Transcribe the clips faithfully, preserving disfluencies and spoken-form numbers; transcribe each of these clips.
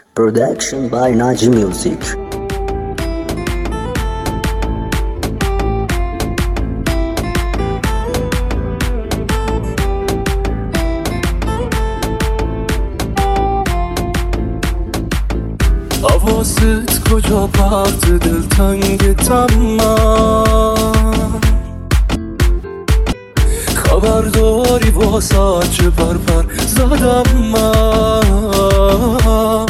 Production by Naji Music. حواست کجا پرت دلتنگتم من، خبر داری واسه چه پرپر زدم من،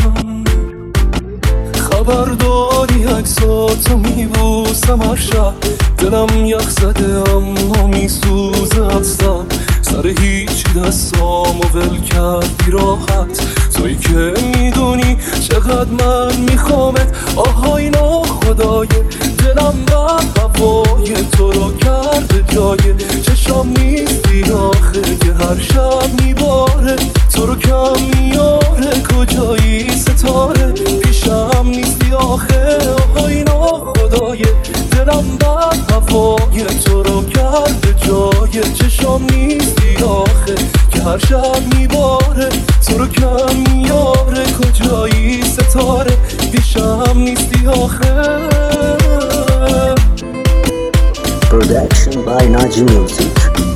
خبر داری عکساتو میبوسم هر شب، دلم یخ زده اما میسوزه هستم، سر هیچی دستامو ول کردی راحت، تویی که میدونی چقدر من میخوامت. آهای ناخدای دلم بر هوای تو رو کرده جای چشام نیستی آخه که هر شب میباره تو رو کم میاره. کجایی ستاره پیشم نیستی آخه. آهای ناخدای دلم بر هوای تو رو کرده جای چشام نیستی آخه که هر شب میباره تو رو کم میاره. کجایی ستاره پیشم نیستی آخه. Production by Naji Music.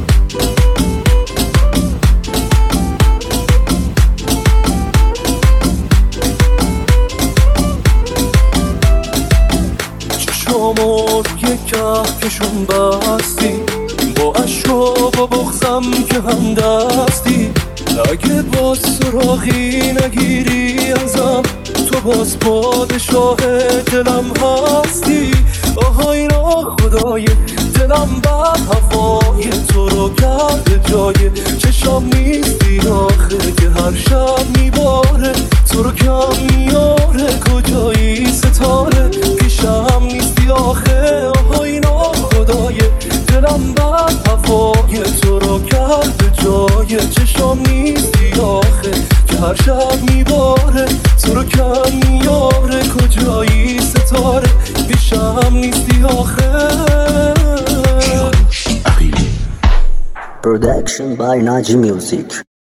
چشامو یک کهکشون بستی، با عشق و با بغضم که هم دستی. اگه باز سراغی نگیری ازم تو باز پادشاه دلم هستی. آهای ناخدای دلم بر هوای تو رو کرده جای چشام نیستی آخه که هر شب میباره تو رو کم میاره. کجایی ستاره پیشم نیستی آخه. آهای ناخدای دلم بر هوای تو رو کرده جای چشام نیستی آخه که هر شب میباره تو رو کم میاره. کجایی ستاره پیشم نیستی آخه. Production by Naji Music.